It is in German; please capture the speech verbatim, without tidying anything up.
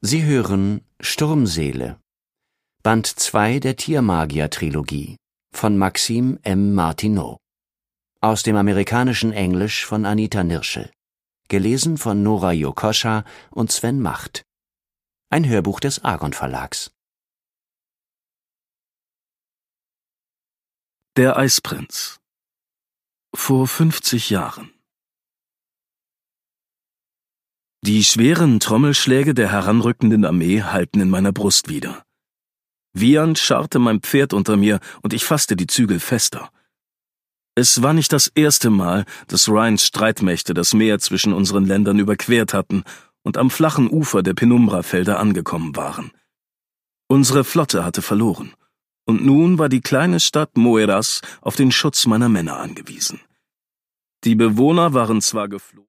Sie hören Sturmseele, Band zwei der Tiermagier-Trilogie von Maxime M. Martineau. Aus dem amerikanischen Englisch von Anita Nirschel. Gelesen von Nora Jokoscha und Sven Macht. Ein Hörbuch des Argon Verlags. Der Eisprinz. Vor fünfzig Jahren. Die schweren Trommelschläge der heranrückenden Armee hallten in meiner Brust wider. Wiehernd scharrte mein Pferd unter mir und ich fasste die Zügel fester. Es war nicht das erste Mal, dass Ryans Streitmächte das Meer zwischen unseren Ländern überquert hatten und am flachen Ufer der Penumbra-Felder angekommen waren. Unsere Flotte hatte verloren, und nun war die kleine Stadt Moeras auf den Schutz meiner Männer angewiesen. Die Bewohner waren zwar geflohen,